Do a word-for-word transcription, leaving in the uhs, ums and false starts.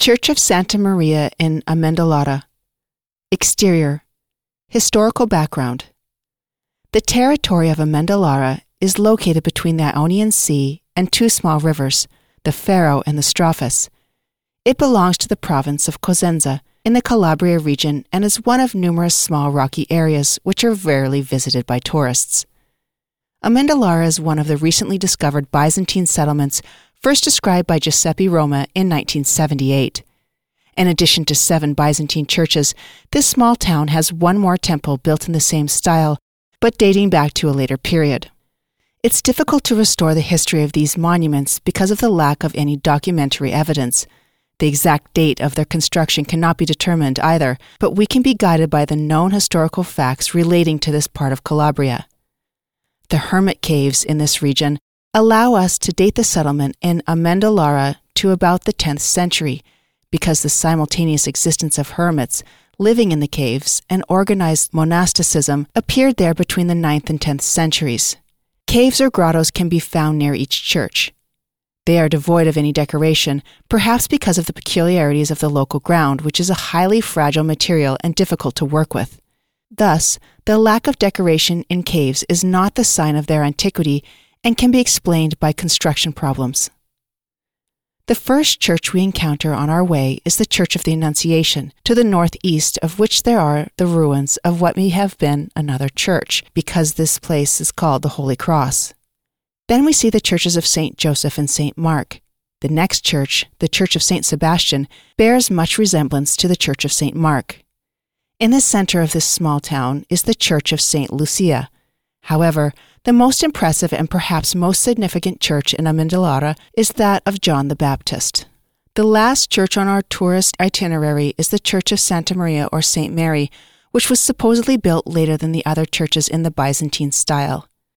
Church of Santa Maria in Amendolara. Exterior. Historical background. The territory of Amendolara is located between the Ionian Sea and two small rivers, the Faro and the Strophus. It belongs to the province of Cosenza in the Calabria region and is one of numerous small rocky areas which are rarely visited by tourists. Amendolara is one of the recently discovered Byzantine settlements first described by Giuseppe Roma in nineteen seventy-eight. In addition to seven Byzantine churches, this small town has one more temple built in the same style, but dating back to a later period. It's difficult to restore the history of these monuments because of the lack of any documentary evidence. The exact date of their construction cannot be determined either, but we can be guided by the known historical facts relating to this part of Calabria. The hermit caves in this region allow us to date the settlement in Amendolara to about the tenth century, because the simultaneous existence of hermits living in the caves and organized monasticism appeared there between the ninth and tenth centuries. Caves or grottos can be found near each church. They are devoid of any decoration, perhaps because of the peculiarities of the local ground, which is a highly fragile material and difficult to work with. Thus, the lack of decoration in caves is not the sign of their antiquity and can be explained by construction problems. The first church we encounter on our way is the Church of the Annunciation, to the northeast of which there are the ruins of what may have been another church, because this place is called the Holy Cross. Then we see the churches of Saint Joseph and Saint Mark. The next church, the Church of Saint Sebastian, bears much resemblance to the Church of Saint Mark. In the center of this small town is the Church of Saint Lucia. However, the most impressive and perhaps most significant church in Amendolara is that of John the Baptist. The last church on our tourist itinerary is the Church of Santa Maria or Saint Mary, which was supposedly built later than the other churches in the Byzantine style.